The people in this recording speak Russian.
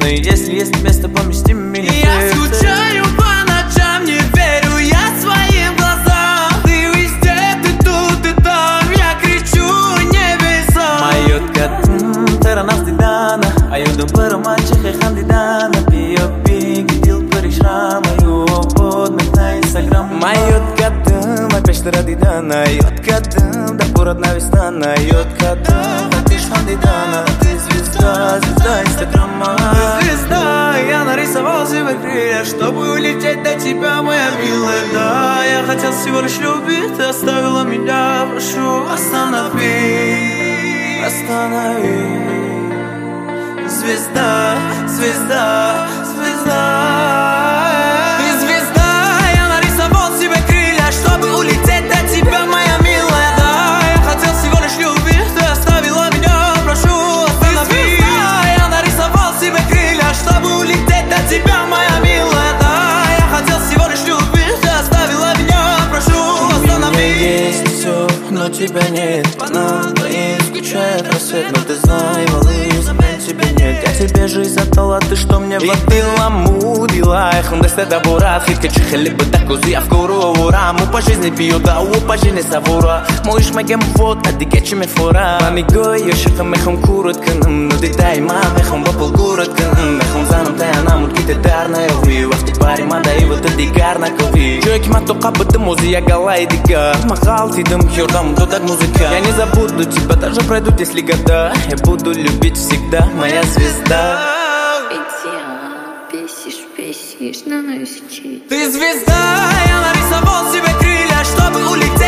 И если есть место, помести меня. Я скучаю по ночам, не верю я своим глазам. Ты везде, ты тут и там, я кричу небеса. Майот катым, теранас дидана, аюдам парамачах и хандидана. Пиопи, гидил паришра, мою под на инстаграм. Майот катым, опять дидана, айот катым, да пород навистана, айот катым, а ты хандидана. Ты звезда, звезда инстаграма. Ты звезда, я нарисовал себе крылья, чтобы улететь до тебя, моя милая. Да, я хотел всего лишь любить, ты оставила меня, прошу, останови, Останови. звезда, звезда, звезда. Ты звезда, я нарисовал себе крылья, чтобы улететь до тебя, моя милая. Да, я хотел всего лишь любить, ты оставила меня, прошу, останови. Ты звезда, я нарисовал себе крылья, чтобы улететь до тебя, моя милая. Да, я хотел всего лишь любить, ты оставила меня, прошу, останови. У меня есть все, но тебя нет. По нам твоим скучает рассвет. Но ты знай, малыш, замен тебе нет. Я тебе жизнь отдала, ты что мне водила? Мудила, эхом десте да бурат. Хитка чихали бы так узи, а в гору раму по жизни пью, да у по жизни савура. Моиш мегем вот, а дикечи ме фора. Мамиго, йошихам эхом курот канам. Но ты дай мам, эхом бапал город канам. Эхом занам тай анам, утките дарна яви. Вахти пари мада и вот это дигарна кави. Чуеки мато кабыты музи, я галай дигар. Махал ти дым, хёрдам, то так музыка. Я не забуду тебя, даже пройдут если года. Я буду любить всегда, моя звезда. Бесишь, на носичи. Ты звезда, я нарисовал себе крылья, чтобы улететь